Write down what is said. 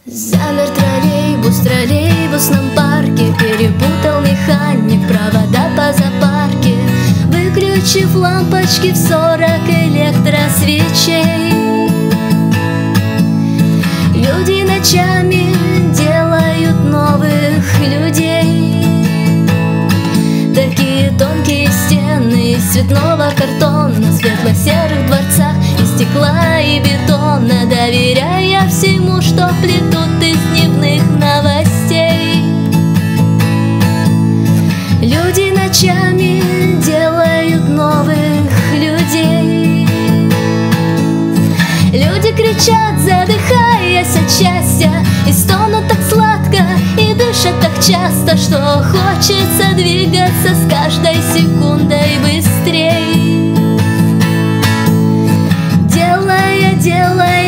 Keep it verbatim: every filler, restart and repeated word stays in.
Замер троллейбус в троллейбусном парке, перепутал механик провода по запарке, выключив лампочки в сорок электросвечей. Люди ночами делают новых людей. Такие тонкие стены из цветного картона, в светло-серых дворцах из стекла и бетона, доверяя всему, что плетут из дневных новостей. Люди ночами делают новых людей. Люди кричат, задыхаясь от счастья, и стонут так сладко, и дышат так часто, что хочется двигаться с каждой секундой быстрей. Делая, делая